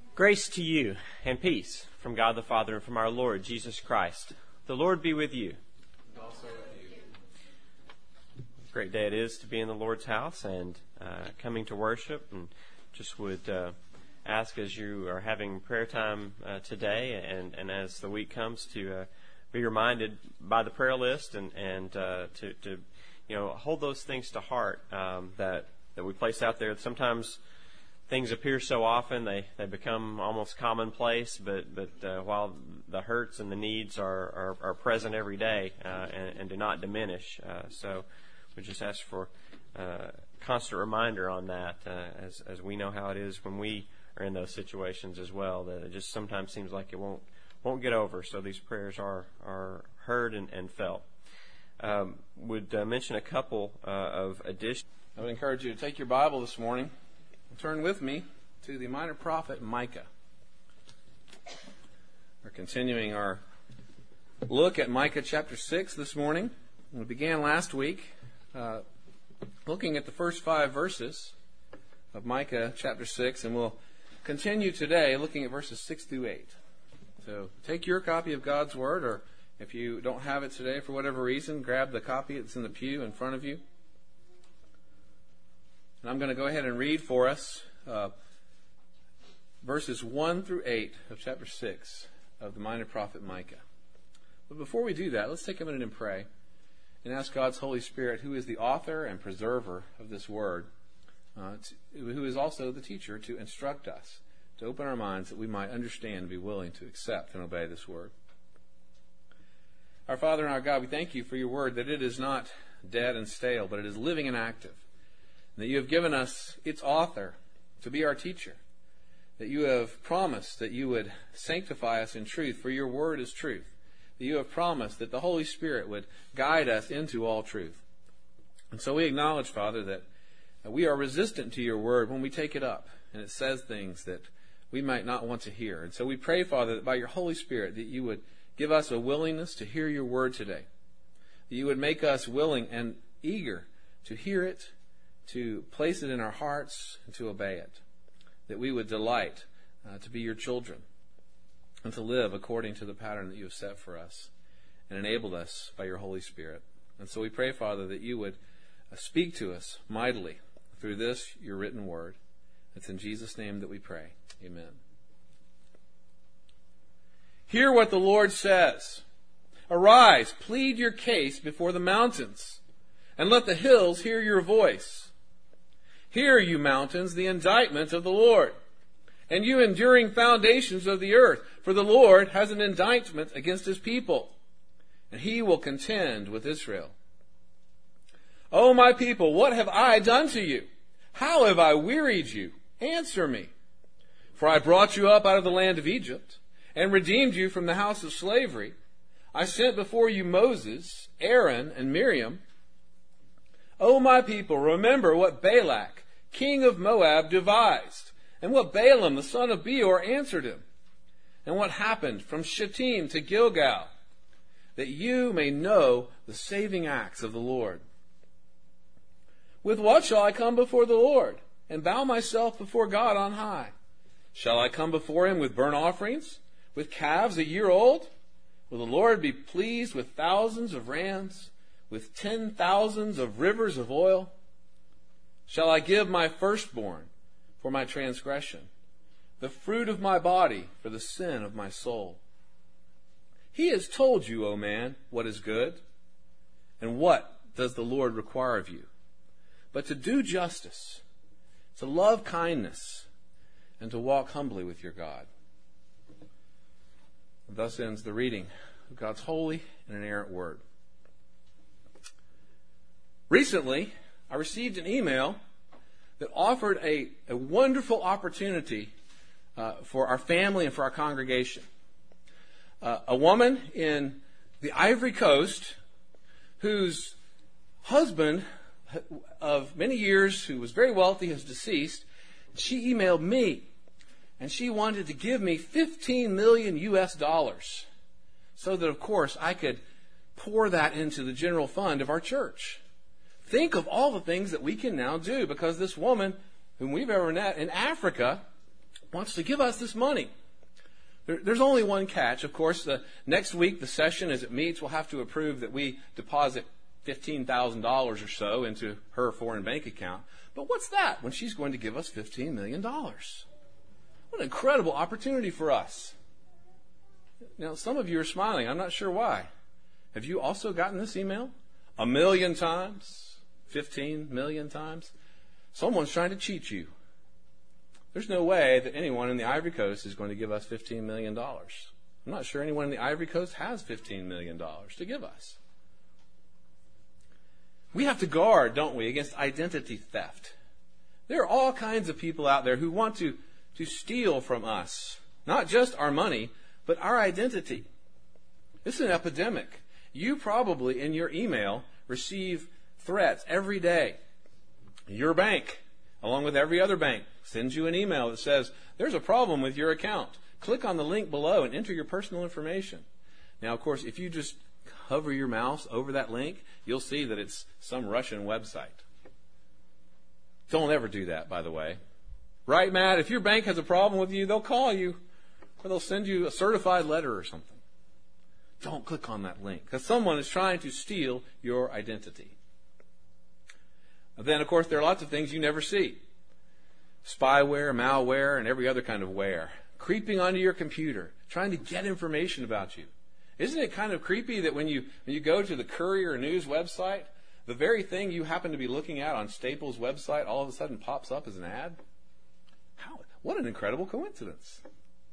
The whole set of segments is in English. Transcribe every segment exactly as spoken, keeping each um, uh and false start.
Grace to you and peace from God the Father and from our Lord Jesus Christ. The Lord be with you. And also with you. Great day it is to be in the Lord's house and uh, coming to worship. And just would uh, ask as you are having prayer time uh, today and, and as the week comes to uh, be reminded by the prayer list and, and uh, to, to you know hold those things to heart um, that, that we place out there. Sometimes things appear so often, they, they become almost commonplace, but, but uh, while the hurts and the needs are, are, are present every day uh, and, and do not diminish. Uh, so we just ask for uh, constant reminder on that uh, as, as we know how it is when we are in those situations as well, that it just sometimes seems like it won't won't get over. So these prayers are, are heard and, and felt. Um, would uh, mention a couple uh, of additions. I would encourage you to take your Bible this morning. Turn with me to the minor prophet Micah. We're continuing our look at Micah chapter six this morning. We began last week uh, looking at the first five verses of Micah chapter six, and we'll continue today looking at verses six through eight. So take your copy of God's Word, or if you don't have it today for whatever reason, grab the copy that's in the pew in front of you. And I'm going to go ahead and read for us uh, verses one through eight of chapter six of the minor prophet Micah. But before we do that, let's take a minute and pray and ask God's Holy Spirit, who is the author and preserver of this word, uh, to, who is also the teacher, to instruct us, to open our minds that we might understand and be willing to accept and obey this word. Our Father and our God, we thank you for your word, that it is not dead and stale, but it is living and active. That you have given us its author to be our teacher. That you have promised that you would sanctify us in truth, for your word is truth. That you have promised that the Holy Spirit would guide us into all truth. And so we acknowledge, Father, that we are resistant to your word when we take it up, and it says things that we might not want to hear. And so we pray, Father, that by your Holy Spirit that you would give us a willingness to hear your word today. That you would make us willing and eager to hear it, to place it in our hearts, and to obey it. That we would delight uh, to be your children and to live according to the pattern that you have set for us and enabled us by your Holy Spirit. And so we pray, Father, that you would uh, speak to us mightily through this, your written word. It's in Jesus' name that we pray. Amen. Hear what the Lord says. Arise, plead your case before the mountains, and let the hills hear your voice. Hear, you mountains, the indictment of the Lord, and you enduring foundations of the earth, for the Lord has an indictment against his people, and he will contend with Israel. O my people, what have I done to you? How have I wearied you? Answer me. For I brought you up out of the land of Egypt, and redeemed you from the house of slavery. I sent before you Moses, Aaron, and Miriam. O my people, remember what Balak, king of Moab, devised, and what Balaam, the son of Beor, answered him, and what happened from Shittim to Gilgal, that you may know the saving acts of the Lord. With what shall I come before the Lord, and bow myself before God on high? Shall I come before him with burnt offerings, with calves a year old? Will the Lord be pleased with thousands of rams, with ten thousands of rivers of oil? Shall I give my firstborn for my transgression, the fruit of my body for the sin of my soul? He has told you, O man, what is good, and what does the Lord require of you, but to do justice, to love kindness, and to walk humbly with your God. Thus ends the reading of God's holy and inerrant word. Recently, I received an email that offered a, a wonderful opportunity uh, for our family and for our congregation. Uh, a woman in the Ivory Coast whose husband of many years, who was very wealthy, has deceased. She emailed me, and she wanted to give me fifteen million U S dollars so that, of course, I could pour that into the general fund of our church. Think of all the things that we can now do because this woman, whom we've ever met in Africa, wants to give us this money. There, there's only one catch. Of course, the next week, the session, as it meets, will have to approve that we deposit fifteen thousand dollars or so into her foreign bank account. But what's that when she's going to give us fifteen million dollars? What an incredible opportunity for us. Now, some of you are smiling. I'm not sure why. Have you also gotten this email? A million times? fifteen million times? Someone's trying to cheat you. There's no way that anyone in the Ivory Coast is going to give us fifteen million dollars. I'm not sure anyone in the Ivory Coast has fifteen million dollars to give us. We have to guard, don't we, against identity theft. There are all kinds of people out there who want to, to steal from us, not just our money, but our identity. This is an epidemic. You probably, in your email, receive threats every day. Your bank, along with every other bank, sends you an email that says, there's a problem with your account. Click on the link below and enter your personal information. Now, of course, if you just hover your mouse over that link, you'll see that it's some Russian website. Don't ever do that, by the way. Right, Matt? If your bank has a problem with you, they'll call you, or they'll send you a certified letter or something. Don't click on that link, because someone is trying to steal your identity. Then, of course, there are lots of things you never see. Spyware, malware, and every other kind of ware creeping onto your computer, trying to get information about you. Isn't it kind of creepy that when you when you go to the Courier News website, the very thing you happen to be looking at on Staples' website all of a sudden pops up as an ad? How? What an incredible coincidence.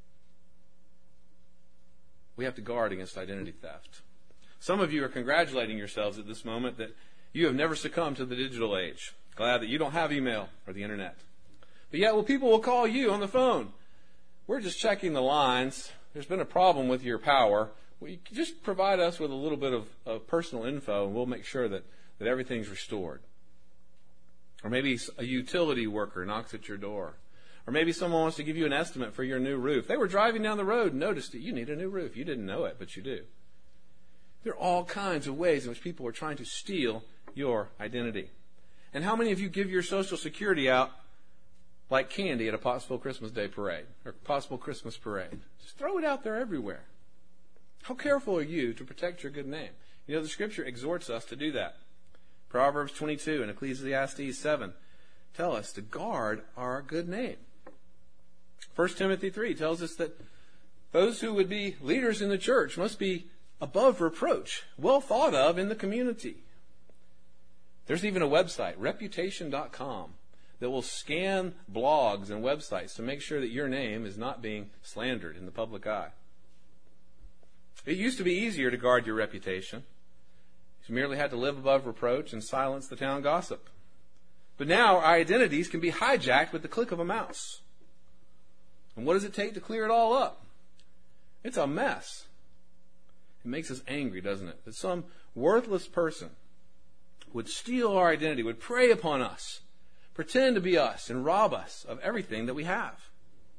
We have to guard against identity theft. Some of you are congratulating yourselves at this moment that you have never succumbed to the digital age. Glad that you don't have email or the internet. But yet, well, people will call you on the phone. We're just checking the lines. There's been a problem with your power. Well, you just provide us with a little bit of, of personal info, and we'll make sure that, that everything's restored. Or maybe a utility worker knocks at your door. Or maybe someone wants to give you an estimate for your new roof. They were driving down the road and noticed that you need a new roof. You didn't know it, but you do. There are all kinds of ways in which people are trying to steal your identity. And how many of you give your Social Security out like candy at a Pottsville Christmas Day parade or Pottsville Christmas parade? Just throw it out there everywhere. How careful are you to protect your good name? You know, the Scripture exhorts us to do that. Proverbs twenty-two and Ecclesiastes seven tell us to guard our good name. First Timothy three tells us that those who would be leaders in the church must be above reproach, well thought of in the community. There's even a website, reputation dot com, that will scan blogs and websites to make sure that your name is not being slandered in the public eye. It used to be easier to guard your reputation. You merely had to live above reproach and silence the town gossip. But now our identities can be hijacked with the click of a mouse. And what does it take to clear it all up? It's a mess. It makes us angry, doesn't it? That some worthless person would steal our identity, would prey upon us, pretend to be us, and rob us of everything that we have.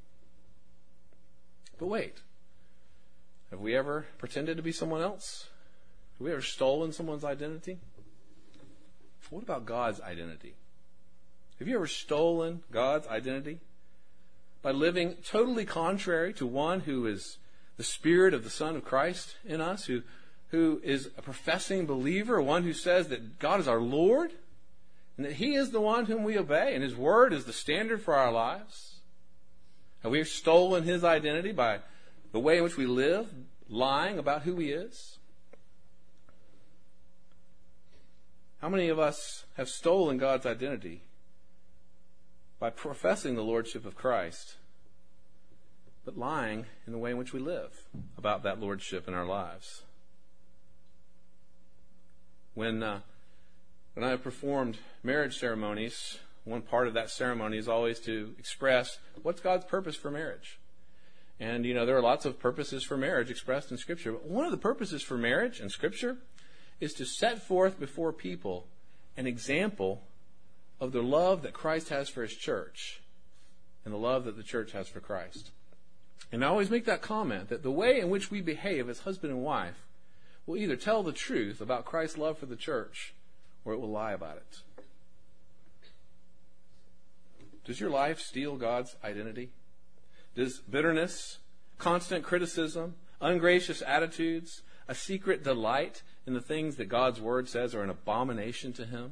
But wait. Have we ever pretended to be someone else? Have we ever stolen someone's identity? What about God's identity? Have you ever stolen God's identity by living totally contrary to one who is the Spirit of the Son of Christ in us, who, who is a professing believer, one who says that God is our Lord, and that He is the one whom we obey, and His Word is the standard for our lives? Have we stolen His identity by the way in which we live, lying about who He is? How many of us have stolen God's identity by professing the Lordship of Christ, but lying in the way in which we live about that Lordship in our lives? When, uh, when I have performed marriage ceremonies, one part of that ceremony is always to express what's God's purpose for marriage. And, you know, there are lots of purposes for marriage expressed in Scripture. But one of the purposes for marriage in Scripture is to set forth before people an example of the love that Christ has for His church and the love that the church has for Christ. And I always make that comment that the way in which we behave as husband and wife will either tell the truth about Christ's love for the church or it will lie about it. Does your life steal God's identity? Does bitterness, constant criticism, ungracious attitudes, a secret delight in the things that God's Word says are an abomination to him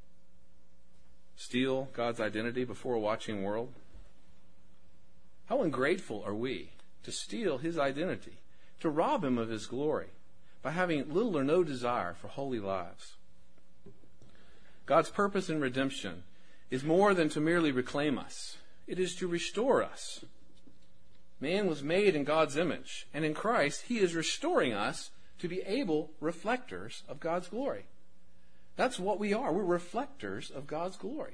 steal God's identity before a watching world? How ungrateful are we to steal his identity, to rob him of his glory by having little or no desire for holy lives? God's purpose in redemption is more than to merely reclaim us. It is to restore us. Man was made in God's image, and in Christ he is restoring us to be able reflectors of God's glory. That's what we are. We're reflectors of God's glory.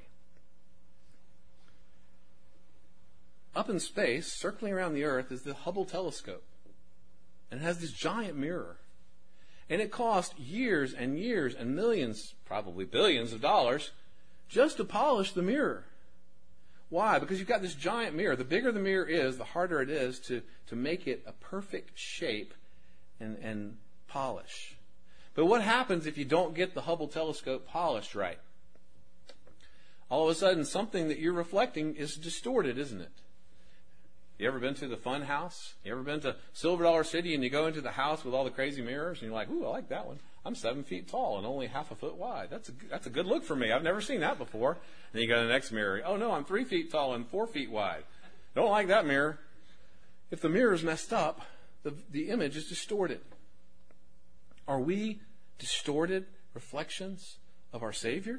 Up in space, circling around the earth, is the Hubble telescope. And it has this giant mirror. And it cost years and years and millions, probably billions of dollars, just to polish the mirror. Why? Because you've got this giant mirror. The bigger the mirror is, the harder it is to, to make it a perfect shape and, and polish. But what happens if you don't get the Hubble telescope polished right? All of a sudden, something that you're reflecting is distorted, isn't it? You ever been to the Fun House? You ever been to Silver Dollar City and you go into the house with all the crazy mirrors and you're like, ooh, I like that one. I'm seven feet tall and only half a foot wide. That's a, that's a good look for me. I've never seen that before. And then you go to the next mirror. Oh, no, I'm three feet tall and four feet wide. Don't like that mirror. If the mirror is messed up, the, the image is distorted. Are we distorted reflections of our Savior?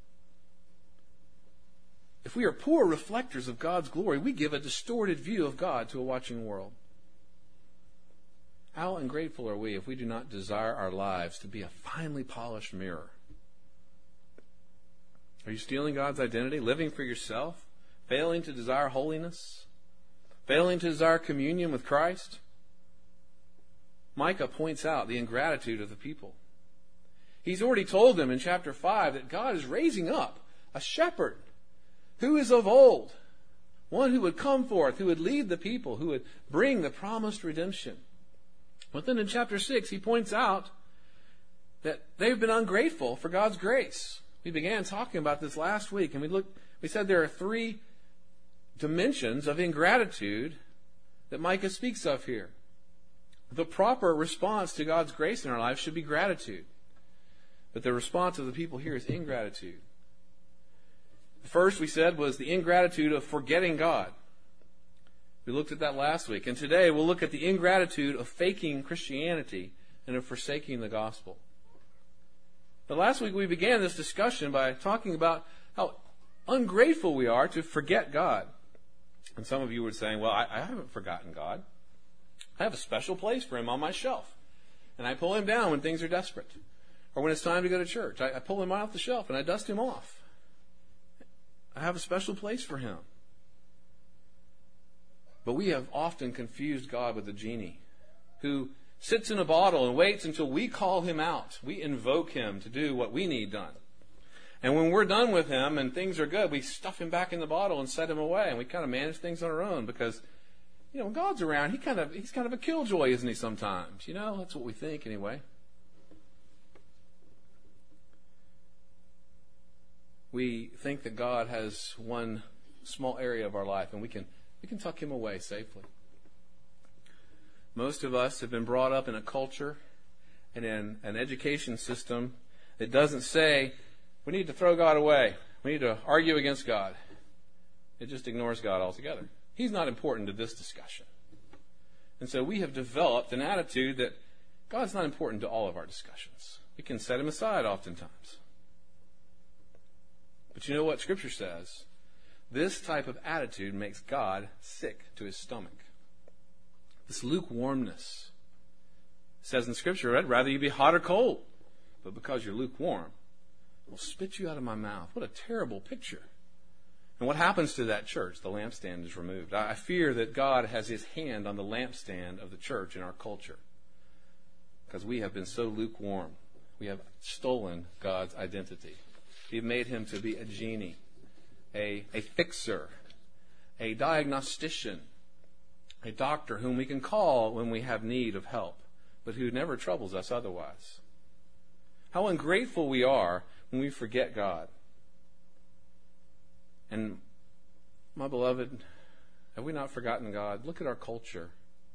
If we are poor reflectors of God's glory, we give a distorted view of God to a watching world. How ungrateful are we if we do not desire our lives to be a finely polished mirror? Are you stealing God's identity, living for yourself, failing to desire holiness, failing to desire communion with Christ? Micah points out the ingratitude of the people. He's already told them in chapter five that God is raising up a shepherd who is of old, one who would come forth, who would lead the people, who would bring the promised redemption. But then in chapter six, he points out that they've been ungrateful for God's grace. We began talking about this last week, and we looked, we said there are three dimensions of ingratitude that Micah speaks of here. The proper response to God's grace in our life should be gratitude. But the response of the people here is ingratitude. The first, we said, was the ingratitude of forgetting God. We looked at that last week. And today we'll look at the ingratitude of faking Christianity and of forsaking the gospel. But last week we began this discussion by talking about how ungrateful we are to forget God. And some of you were saying, well, I, I haven't forgotten God. I have a special place for him on my shelf. And I pull him down when things are desperate. Or when it's time to go to church. I, I pull him off the shelf and I dust him off. I have a special place for him. But we have often confused God with a genie who sits in a bottle and waits until we call him out. We invoke him to do what we need done. And when we're done with him and things are good, we stuff him back in the bottle and set him away. And we kind of manage things on our own because, you know, when God's around, he kind of he's kind of a killjoy, isn't he, sometimes? You know, that's what we think anyway. We think that God has one small area of our life and we can we can tuck him away safely. Most of us have been brought up in a culture and in an education system that doesn't say we need to throw God away. We need to argue against God. It just ignores God altogether. He's not important to this discussion. And so we have developed an attitude that God's not important to all of our discussions. We can set him aside oftentimes. But you know what Scripture says? This type of attitude makes God sick to his stomach. This lukewarmness. It says in Scripture, I'd rather you be hot or cold. But because you're lukewarm, I'll spit you out of my mouth. What a terrible picture. And what happens to that church? The lampstand is removed. I fear that God has his hand on the lampstand of the church in our culture. Because we have been so lukewarm. We have stolen God's identity. We've made him to be a genie, a, a fixer, a diagnostician, a doctor whom we can call when we have need of help, but who never troubles us otherwise. How ungrateful we are when we forget God. And my beloved, Have we not forgotten God? Look at our culture.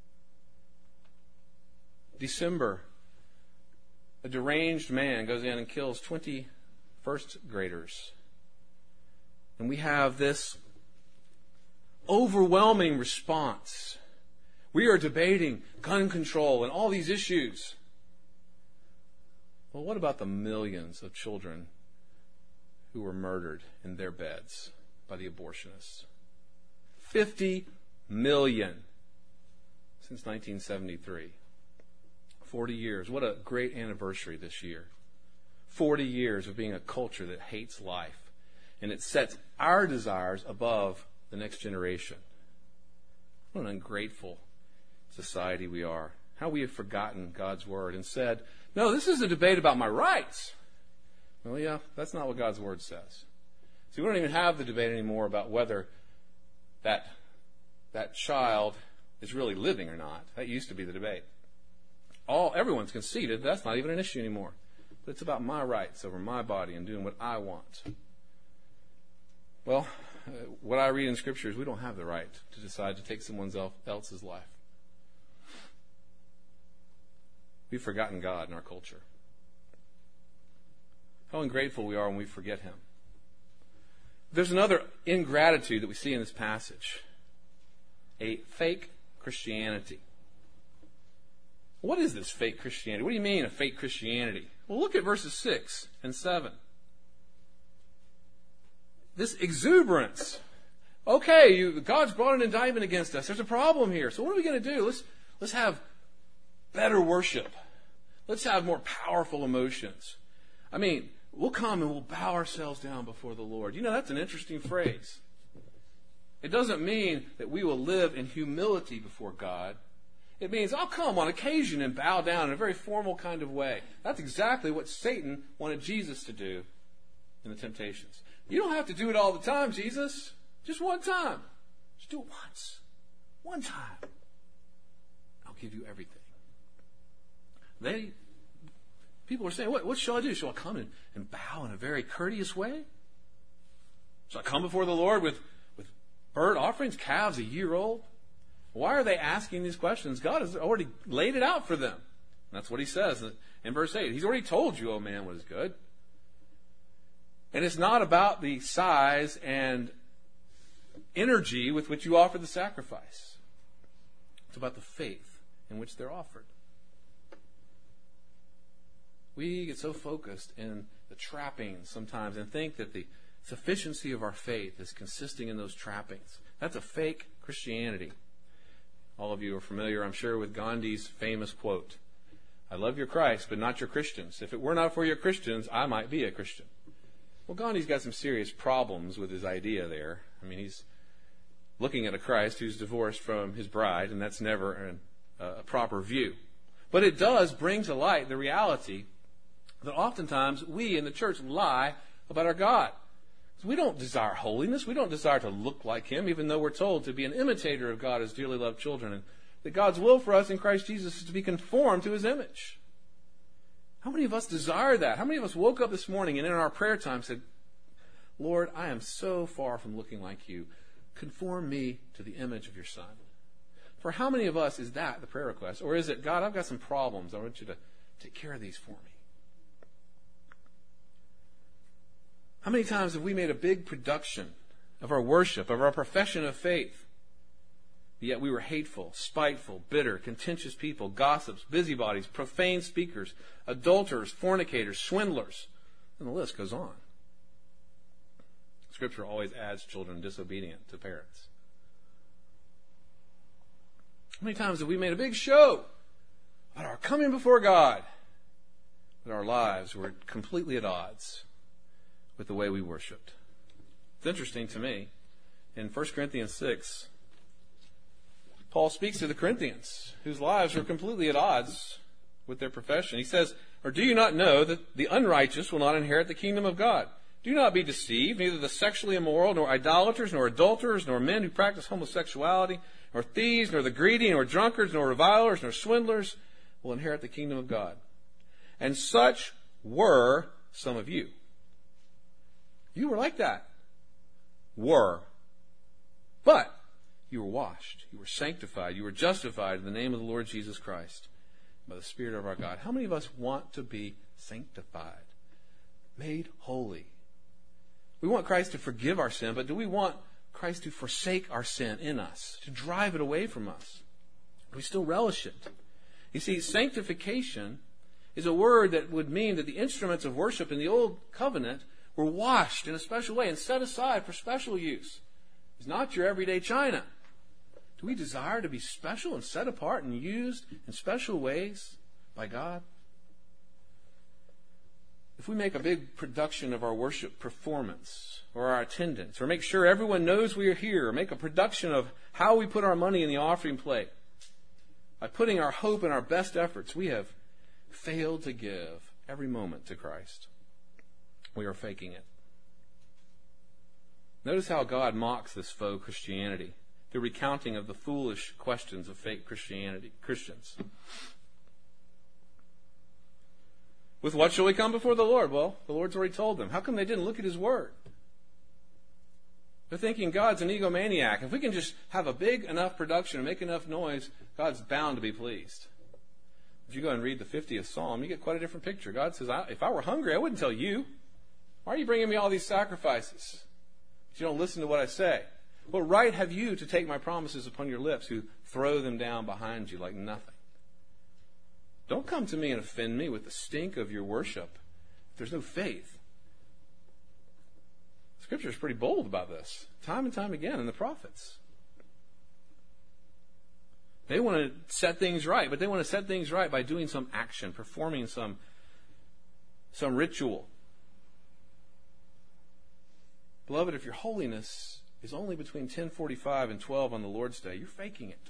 December, a deranged man goes in and kills twenty first graders. And we have this overwhelming response. We are debating gun control and all these issues. Well, what about the millions of children who were murdered in their beds by the abortionists? fifty million since nineteen seventy-three. forty years. What a great anniversary this year. forty years of being a culture that hates life. And it sets our desires above the next generation. What an ungrateful society we are. How we have forgotten God's word and said, no, this is a debate about my rights. Well, yeah, that's not what God's word says. See, we don't even have the debate anymore about whether that, that child is really living or not. That used to be the debate. All everyone's conceded that's not even an issue anymore. But it's about my rights over my body and doing what I want. Well, uh, what I read in Scripture is we don't have the right to decide to take someone else's life. We've forgotten God in our culture. How ungrateful we are when we forget Him. There's another ingratitude that we see in this passage. A fake Christianity. What is this fake Christianity? What do you mean a fake Christianity? Well, look at verses six and seven. This exuberance. Okay, you, God's brought an indictment against us. There's a problem here. So what are we going to do? Let's, let's have better worship. Let's have more powerful emotions. I mean, we'll come and we'll bow ourselves down before the Lord. You know, that's an interesting phrase. It doesn't mean that we will live in humility before God. It means I'll come on occasion and bow down in a very formal kind of way. That's exactly what Satan wanted Jesus to do in the temptations. You don't have to do it all the time, Jesus. Just one time. Just do it once. One time. I'll give you everything. They, people are saying, what, what shall I do? Shall I come and, and bow in a very courteous way? Shall I come before the Lord with, with burnt offerings, calves a year old? Why are they asking these questions? God has already laid it out for them. And that's what He says in verse eight. He's already told you, O man, what is good. And it's not about the size and energy with which you offer the sacrifice. It's about the faith in which they're offered. We get so focused in the trappings sometimes and think that the sufficiency of our faith is consisting in those trappings. That's a fake Christianity. All of you are familiar, I'm sure, with Gandhi's famous quote, I love your Christ, but not your Christians. If it were not for your Christians, I might be a Christian. Well, Gandhi's got some serious problems with his idea there. I mean, he's looking at a Christ who's divorced from his bride, and that's never an, uh, a proper view. But it does bring to light the reality that oftentimes we in the church lie about our God. We don't desire holiness. We don't desire to look like Him, even though we're told to be an imitator of God as dearly loved children, and that God's will for us in Christ Jesus is to be conformed to His image. How many of us desire that? How many of us woke up this morning and in our prayer time said, Lord, I am so far from looking like You. Conform me to the image of Your Son. For how many of us is that the prayer request? Or is it, God, I've got some problems. I want You to take care of these for me. How many times have we made a big production of our worship, of our profession of faith, yet we were hateful, spiteful, bitter, contentious people, gossips, busybodies, profane speakers, adulterers, fornicators, swindlers, and the list goes on. Scripture always adds children disobedient to parents. How many times have we made a big show about our coming before God, but our lives were completely at odds with the way we worshipped? It's interesting to me. In First Corinthians six, Paul speaks to the Corinthians, whose lives were completely at odds with their profession. He says, or do you not know that the unrighteous will not inherit the kingdom of God? Do not be deceived. Neither the sexually immoral, nor idolaters, nor adulterers, nor men who practice homosexuality, nor thieves, nor the greedy, nor drunkards, nor revilers, nor swindlers will inherit the kingdom of God. And such were some of you. You were like that. Were. But you were washed, you were sanctified, you were justified in the name of the Lord Jesus Christ by the Spirit of our God. How many of us want to be sanctified, made holy? We want Christ to forgive our sin, but do we want Christ to forsake our sin in us, to drive it away from us? Do we still relish it? You see, sanctification is a word that would mean that the instruments of worship in the Old Covenant were washed in a special way and set aside for special use. It's not your everyday china. Do we desire to be special and set apart and used in special ways by God? If we make a big production of our worship performance or our attendance, or make sure everyone knows we are here, or make a production of how we put our money in the offering plate, by putting our hope in our best efforts, we have failed to give every moment to Christ. We are faking it. Notice how God mocks this faux Christianity, the recounting of the foolish questions of fake Christianity, Christians. With what shall we come before the Lord? Well, the Lord's already told them. How come they didn't look at His Word? They're thinking God's an egomaniac. If we can just have a big enough production and make enough noise, God's bound to be pleased. If you go and read the fiftieth Psalm, you get quite a different picture. God says, if I were hungry, I wouldn't tell you. Why are you bringing me all these sacrifices? But you don't listen to what I say. What right have you to take my promises upon your lips, who throw them down behind you like nothing? Don't come to me and offend me with the stink of your worship if there's no faith. Scripture is pretty bold about this, time and time again in the prophets. They want to set things right, but they want to set things right by doing some action, performing some, some ritual. Beloved, if your holiness is only between ten forty-five and twelve on the Lord's Day, you're faking it.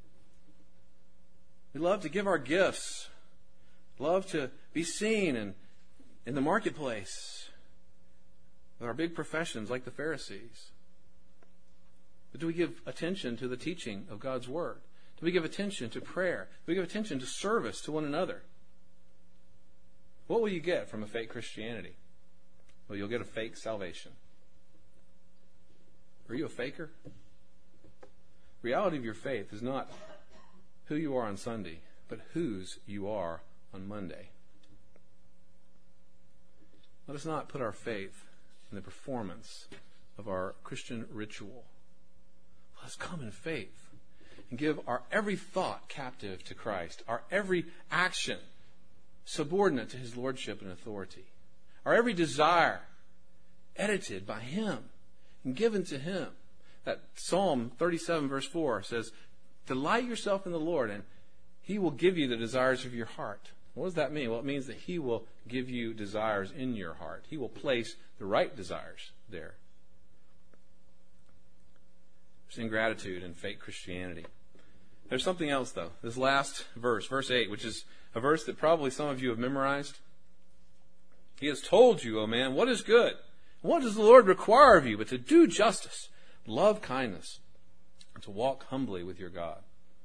We love to give our gifts, love to be seen in, in the marketplace with our big professions like the Pharisees. But do we give attention to the teaching of God's Word? Do we give attention to prayer? Do we give attention to service to one another? What will you get from a fake Christianity? Well, you'll get a fake salvation. Are you a faker? The reality of your faith is not who you are on Sunday, but whose you are on Monday. Let us not put our faith in the performance of our Christian ritual. Let us come in faith and give our every thought captive to Christ, our every action subordinate to His lordship and authority, our every desire edited by Him and given to Him. That Psalm thirty-seven verse four says, delight yourself in the Lord and He will give you the desires of your heart. What does that mean? Well, it means that He will give you desires in your heart. He will place the right desires there. There's ingratitude and fake Christianity. There's something else, though. This last verse, verse eight, which is a verse that probably some of you have memorized. He has told you, O man, what is good. What does the Lord require of you but to do justice, love kindness, and to walk humbly with your God?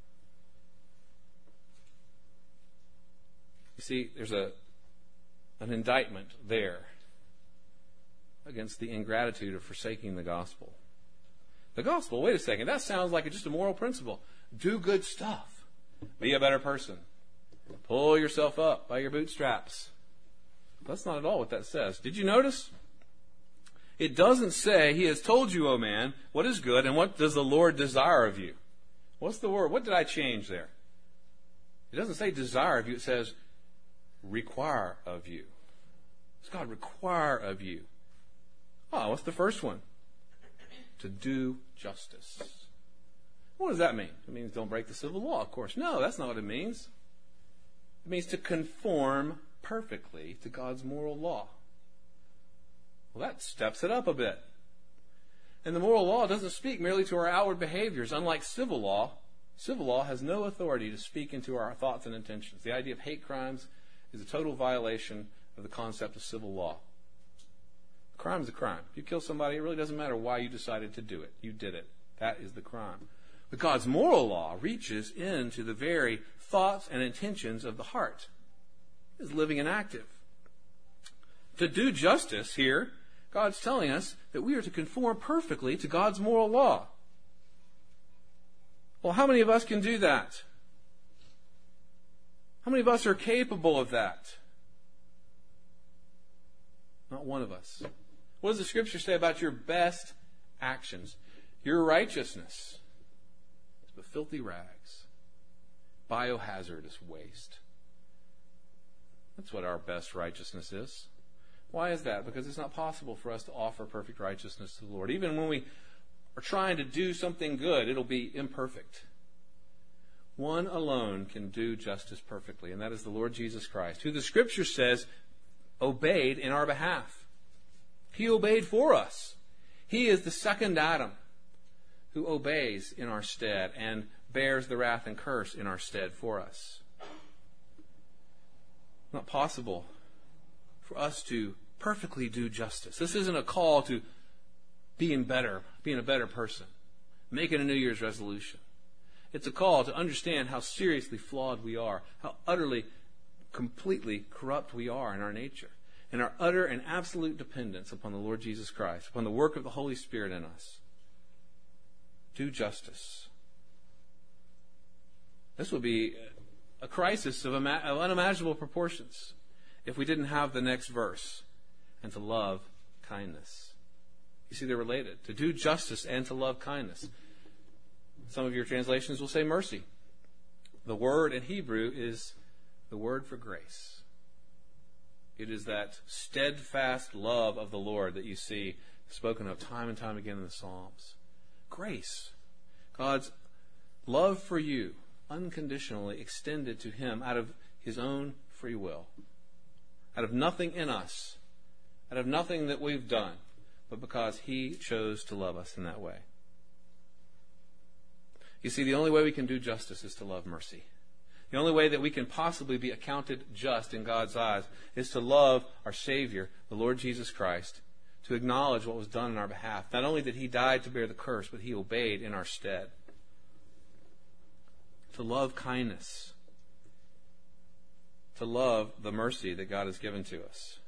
You see, there's a an indictment there against the ingratitude of forsaking the gospel. The gospel, wait a second, that sounds like just a moral principle. Do good stuff. Be a better person. Pull yourself up by your bootstraps. That's not at all what that says. Did you notice? It doesn't say, He has told you, O man, what is good, and what does the Lord desire of you? What's the word? What did I change there? It doesn't say desire of you. It says require of you. What's God require of you? Oh, what's the first one? To do justice. What does that mean? It means don't break the civil law, of course. No, that's not what it means. It means to conform perfectly to God's moral law. Well, that steps it up a bit. And the moral law doesn't speak merely to our outward behaviors. Unlike civil law, civil law has no authority to speak into our thoughts and intentions. The idea of hate crimes is a total violation of the concept of civil law. A crime is a crime. If you kill somebody, it really doesn't matter why you decided to do it. You did it. That is the crime. But God's moral law reaches into the very thoughts and intentions of the heart. It is living and active. To do justice here, God's telling us that we are to conform perfectly to God's moral law. Well, how many of us can do that? How many of us are capable of that? Not one of us. What does the Scripture say about your best actions? Your righteousness is but filthy rags, biohazardous waste. That's what our best righteousness is. Why is that? Because it's not possible for us to offer perfect righteousness to the Lord. Even when we are trying to do something good, it'll be imperfect. One alone can do justice perfectly, and that is the Lord Jesus Christ, who the Scripture says obeyed in our behalf. He obeyed for us. He is the second Adam who obeys in our stead and bears the wrath and curse in our stead for us. It's not possible for us to perfectly do justice. This isn't a call to being better, being a better person, making a New Year's resolution. It's a call to understand how seriously flawed we are, how utterly, completely corrupt we are in our nature, and our utter and absolute dependence upon the Lord Jesus Christ, upon the work of the Holy Spirit in us. Do justice. This would be a crisis of, ima- of unimaginable proportions if we didn't have the next verse, and to love kindness. You see, they're related. To do justice and to love kindness. Some of your translations will say mercy. The word in Hebrew is the word for grace. It is that steadfast love of the Lord that you see spoken of time and time again in the Psalms. Grace. God's love for you, unconditionally extended to Him out of His own free will. Out of nothing in us. Out of nothing that we've done. But because He chose to love us in that way. You see, the only way we can do justice is to love mercy. The only way that we can possibly be accounted just in God's eyes is to love our Savior, the Lord Jesus Christ, to acknowledge what was done on our behalf. Not only did He die to bear the curse, but He obeyed in our stead. To love kindness. To love the mercy that God has given to us.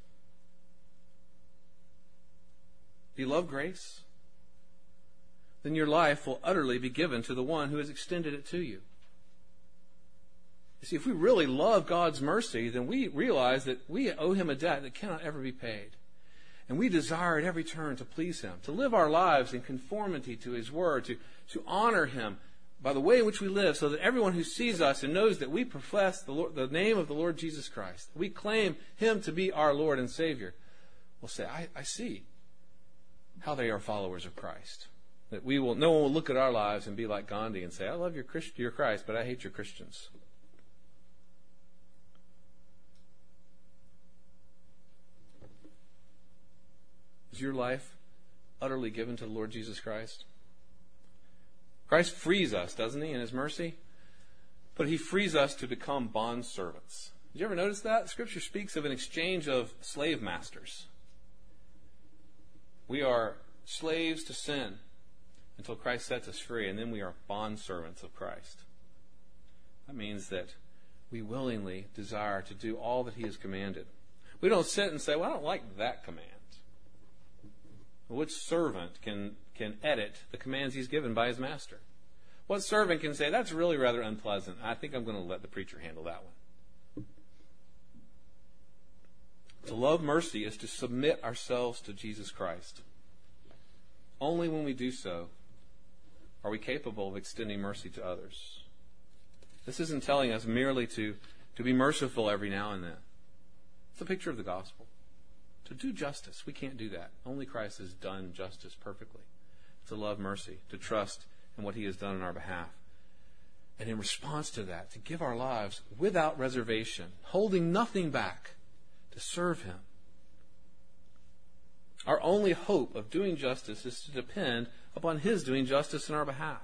Do you love grace? Then your life will utterly be given to the one who has extended it to you. You see, if we really love God's mercy, then we realize that we owe Him a debt that cannot ever be paid. And we desire at every turn to please Him, to live our lives in conformity to His Word, to, to honor Him by the way in which we live, so that everyone who sees us and knows that we profess the, Lord, the name of the Lord Jesus Christ, we claim Him to be our Lord and Savior, will say, I, I see how they are followers of Christ. That we will, no one will look at our lives and be like Gandhi and say, I love your, Christ, your Christ, but I hate your Christians. Is your life utterly given to the Lord Jesus Christ? Christ frees us, doesn't He, in His mercy? But He frees us to become bond servants. Did you ever notice that? Scripture speaks of an exchange of slave masters. We are slaves to sin until Christ sets us free, and then we are bond servants of Christ. That means that we willingly desire to do all that He has commanded. We don't sit and say, well, I don't like that command. Which servant can, can edit the commands he's given by his master? What servant can say, that's really rather unpleasant. I think I'm going to let the preacher handle that one. To love mercy is to submit ourselves to Jesus Christ. Only when we do so are we capable of extending mercy to others. This isn't telling us merely to, to be merciful every now and then. It's a picture of the gospel. To do justice, we can't do that. Only Christ has done justice perfectly. To love mercy, to trust in what He has done on our behalf. And in response to that, to give our lives without reservation, holding nothing back, to serve Him. Our only hope of doing justice is to depend upon His doing justice in our behalf.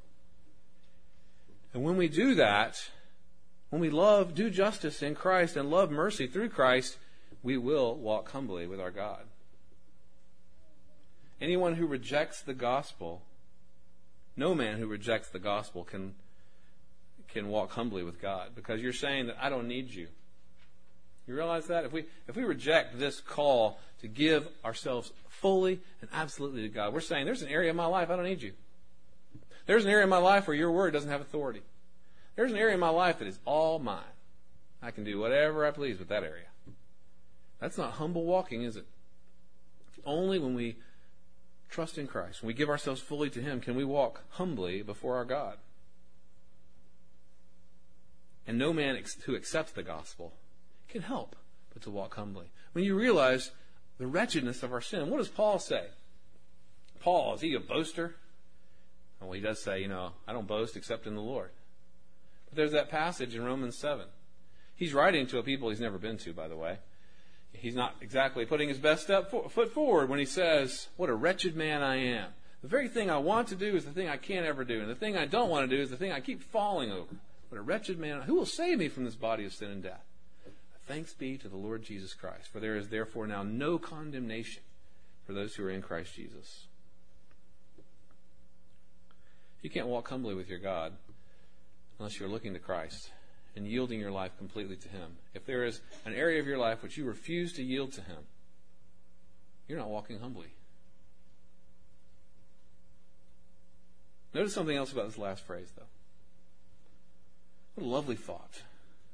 And when we do that, when we love, do justice in Christ and love mercy through Christ, we will walk humbly with our God. Anyone who rejects the gospel, no man who rejects the gospel can, can walk humbly with God, because you're saying that I don't need you. You realize that? If we, if we reject this call to give ourselves fully and absolutely to God, we're saying there's an area of my life I don't need you. There's an area in my life where your word doesn't have authority. There's an area in my life that is all mine. I can do whatever I please with that area. That's not humble walking, is it? Only when we trust in Christ, when we give ourselves fully to Him, can we walk humbly before our God. And no man who accepts the gospel can help but to walk humbly. When you realize the wretchedness of our sin, what does Paul say? Paul, is he a boaster? Well, he does say, you know, I don't boast except in the Lord. But there's that passage in Romans seven. He's writing to a people he's never been to, by the way. He's not exactly putting his best step for, foot forward when he says, what a wretched man I am. The very thing I want to do is the thing I can't ever do. And the thing I don't want to do is the thing I keep falling over. What a wretched man. Who will save me from this body of sin and death? Thanks be to the Lord Jesus Christ. For there is therefore now no condemnation for those who are in Christ Jesus. You can't walk humbly with your God unless you're looking to Christ and yielding your life completely to Him. If there is an area of your life which you refuse to yield to Him, you're not walking humbly. Notice something else about this last phrase, though. What a lovely thought.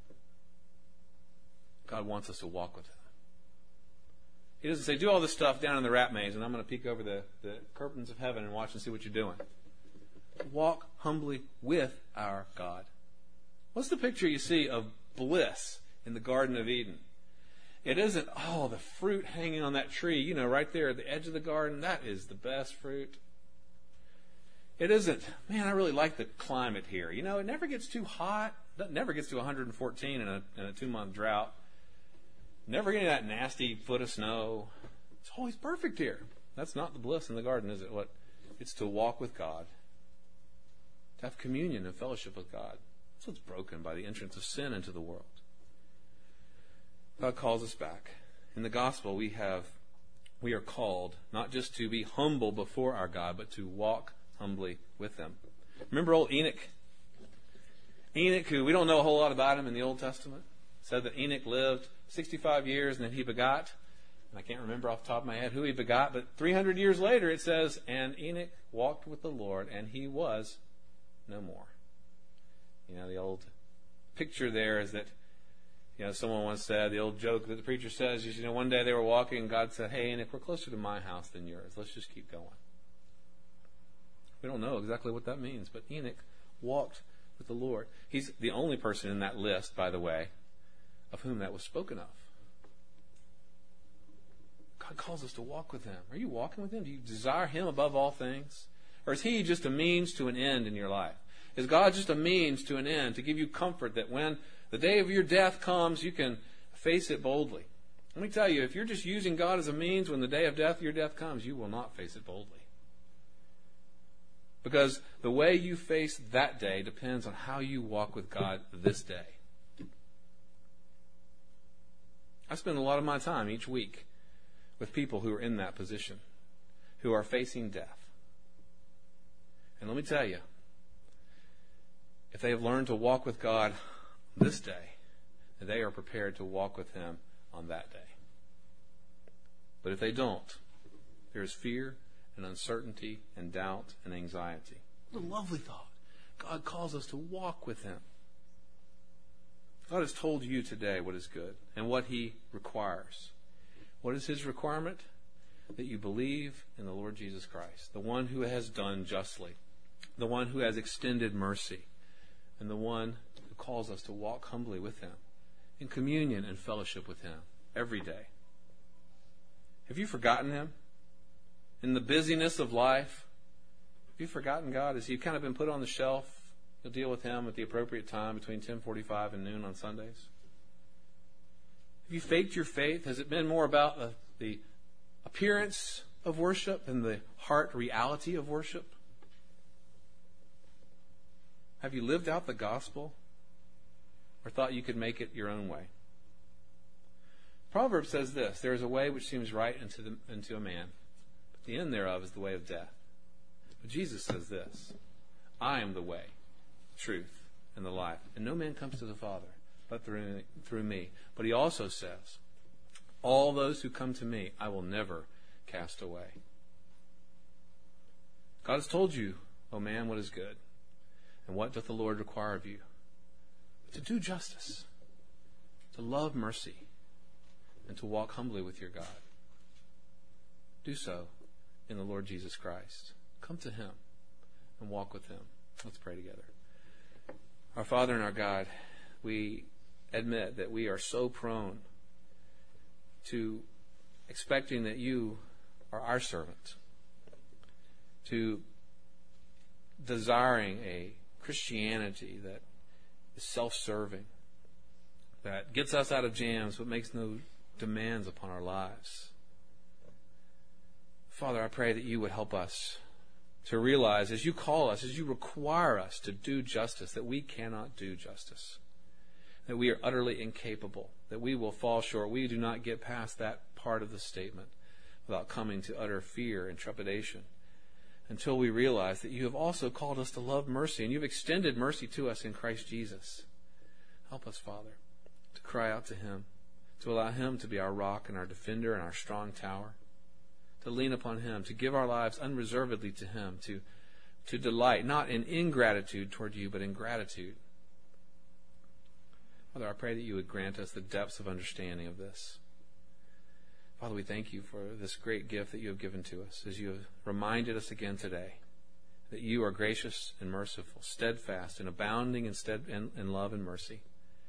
God wants us to walk with Him. He doesn't say, do all this stuff down in the rat maze, and I'm going to peek over the, the curtains of heaven and watch and see what you're doing. Walk humbly with our God. What's the picture you see of bliss in the Garden of Eden? It isn't, oh, the fruit hanging on that tree, you know, right there at the edge of the garden. That is the best fruit. It isn't, man, I really like the climate here. You know, it never gets too hot. It never gets to one hundred fourteen in a, in a two-month drought. Never getting that nasty foot of snow. It's always perfect here. That's not the bliss in the garden, is it? What? It's to walk with God. To have communion and fellowship with God. That's what's broken by the entrance of sin into the world. God calls us back. In the gospel, we have, we are called not just to be humble before our God, but to walk humbly with Him. Remember old Enoch? Enoch, who we don't know a whole lot about him in the Old Testament, said that Enoch lived sixty-five years and then he begot. And I can't remember off the top of my head who he begot, but three hundred years later it says, and Enoch walked with the Lord and he was no more. You know, the old picture there is that, you know, someone once said, the old joke that the preacher says is, you know, one day they were walking and God said, hey, Enoch, we're closer to my house than yours. Let's just keep going. We don't know exactly what that means, but Enoch walked with the Lord. He's the only person in that list, by the way, of whom that was spoken of. God calls us to walk with Him. Are you walking with Him? Do you desire Him above all things? Or is He just a means to an end in your life? Is God just a means to an end to give you comfort that when the day of your death comes, you can face it boldly? Let me tell you, if you're just using God as a means when the day of death, your death comes, you will not face it boldly. Because the way you face that day depends on how you walk with God this day. I spend a lot of my time each week with people who are in that position, who are facing death. And let me tell you, if they have learned to walk with God this day, they are prepared to walk with Him on that day. But if they don't, there is fear and uncertainty and doubt and anxiety. What a lovely thought. God calls us to walk with Him. God has told you today what is good and what He requires. What is His requirement? That you believe in the Lord Jesus Christ, the one who has done justly, the one who has extended mercy, and the one who calls us to walk humbly with Him, in communion and fellowship with Him every day. Have you forgotten Him? In the busyness of life, have you forgotten God? Has He kind of been put on the shelf? You'll deal with Him at the appropriate time between ten forty-five and noon on Sundays. Have you faked your faith? Has it been more about the, the appearance of worship than the heart reality of worship? Have you lived out the gospel or thought you could make it your own way? Proverbs says this, there is a way which seems right unto, the, unto a man, but the end thereof is the way of death. But Jesus says this, I am the way, truth, and the life, and no man comes to the Father but through, through me. But He also says, all those who come to me, I will never cast away. God has told you O man, what is good? And what doth the Lord require of you? To do justice, to love mercy, and to walk humbly with your God. Do so in the Lord Jesus Christ. Come to him and walk with him. Let's pray together. Our Father and our God, we admit that we are so prone to expecting that you are our servant, to desiring a Christianity that is self-serving, that gets us out of jams but makes no demands upon our lives. Father, I pray that you would help us to realize, as you call us, as you require us to do justice, that we cannot do justice, that we are utterly incapable, that we will fall short. We do not get past that part of the statement without coming to utter fear and trepidation, until we realize that you have also called us to love mercy, and you've extended mercy to us in Christ Jesus. Help us, Father, to cry out to him, to allow him to be our rock and our defender and our strong tower, to lean upon him, to give our lives unreservedly to him, to, to delight not in ingratitude toward you, but in gratitude. Father, I pray that you would grant us the depths of understanding of this. Father, we thank you for this great gift that you have given to us, as you have reminded us again today that you are gracious and merciful, steadfast and abounding in, stead, in, in love and mercy.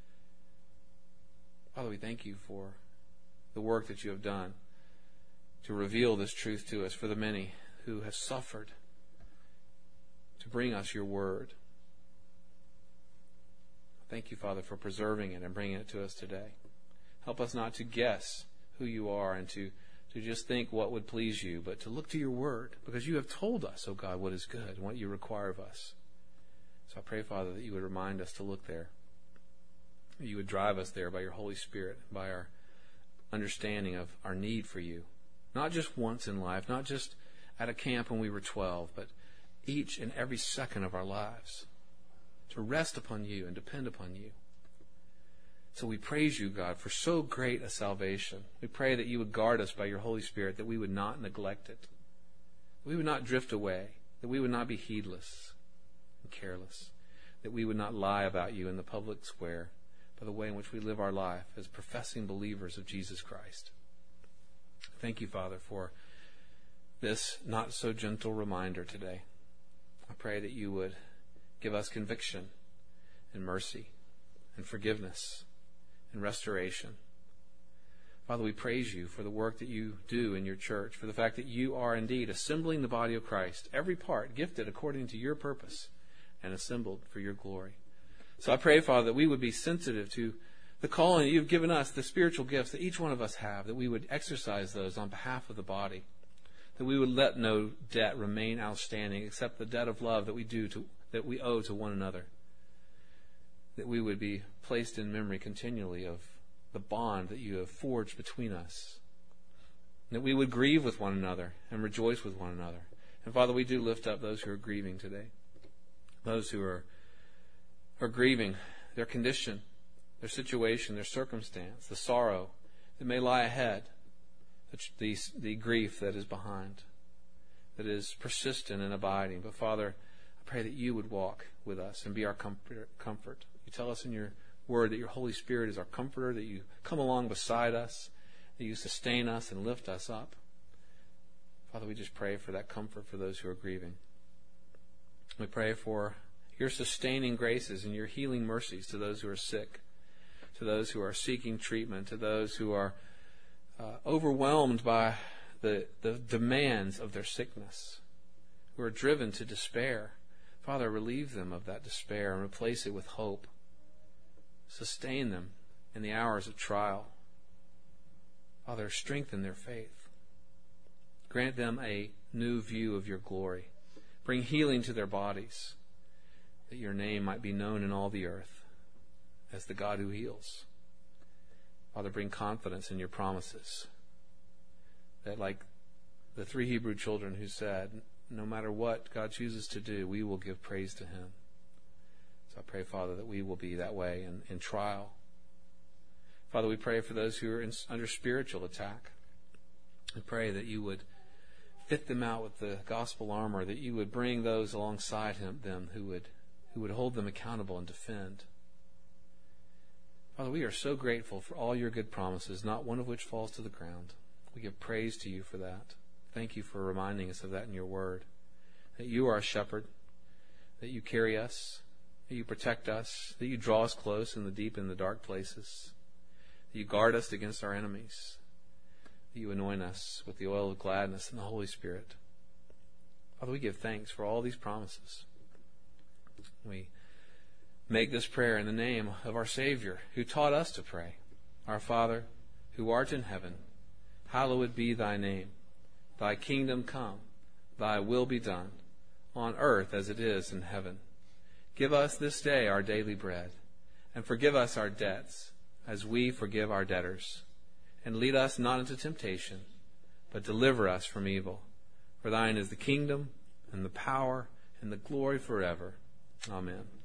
Father, we thank you for the work that you have done to reveal this truth to us, for the many who have suffered to bring us your word. Thank you, Father, for preserving it and bringing it to us today. Help us not to guess who you are and to, to just think what would please you, but to look to your word, because you have told us, oh God, what is good and what you require of us. So I pray, Father, that you would remind us to look there. You would drive us there by your Holy Spirit, by our understanding of our need for you. Not just once in life, not just at a camp when we were twelve, but each and every second of our lives, to rest upon you and depend upon you. So we praise you, God, for so great a salvation. We pray that you would guard us by your Holy Spirit, that we would not neglect it, that we would not drift away, that we would not be heedless and careless, that we would not lie about you in the public square by the way in which we live our life as professing believers of Jesus Christ. Thank you, Father, for this not so gentle reminder today. I pray that you would give us conviction and mercy and forgiveness and restoration. Father, we praise you for the work that you do in your church, for the fact that you are indeed assembling the body of Christ, every part gifted according to your purpose and assembled for your glory. So I pray, Father, that we would be sensitive to the calling that you've given us, the spiritual gifts that each one of us have, that we would exercise those on behalf of the body, that we would let no debt remain outstanding except the debt of love that we do to, that we owe to one another, that we would be placed in memory continually of the bond that you have forged between us, that we would grieve with one another and rejoice with one another. And Father, we do lift up those who are grieving today, those who are, are grieving their condition, their situation, their circumstance, the sorrow that may lie ahead, the, the grief that is behind, that is persistent and abiding. But Father, I pray that you would walk with us and be our comfort. comfort. You tell us in your word that your Holy Spirit is our comforter, that you come along beside us, that you sustain us and lift us up. Father, we just pray for that comfort for those who are grieving. We pray for your sustaining graces and your healing mercies to those who are sick, to those who are seeking treatment, to those who are uh, overwhelmed by the, the demands of their sickness, who are driven to despair. Father, relieve them of that despair and replace it with hope. Sustain them in the hours of trial. Father, strengthen their faith. Grant them a new view of your glory. Bring healing to their bodies, that your name might be known in all the earth as the God who heals. Father, bring confidence in your promises, that like the three Hebrew children who said, no matter what God chooses to do, we will give praise to him. So I pray, Father, that we will be that way in, in trial. Father, we pray for those who are in, under spiritual attack. We pray that you would fit them out with the gospel armor, that you would bring those alongside him, them who would who would hold them accountable and defend. Father, we are so grateful for all your good promises, not one of which falls to the ground. We give praise to you for that. Thank you for reminding us of that in your word, that you are a shepherd, that you carry us, that you protect us, that you draw us close in the deep and the dark places, that you guard us against our enemies, that you anoint us with the oil of gladness and the Holy Spirit. Father, we give thanks for all these promises. We make this prayer in the name of our Savior, who taught us to pray. Our Father, who art in heaven, hallowed be thy name. Thy kingdom come, thy will be done, on earth as it is in heaven. Give us this day our daily bread, and forgive us our debts, as we forgive our debtors. And lead us not into temptation, but deliver us from evil. For thine is the kingdom, and the power, and the glory forever. Amen.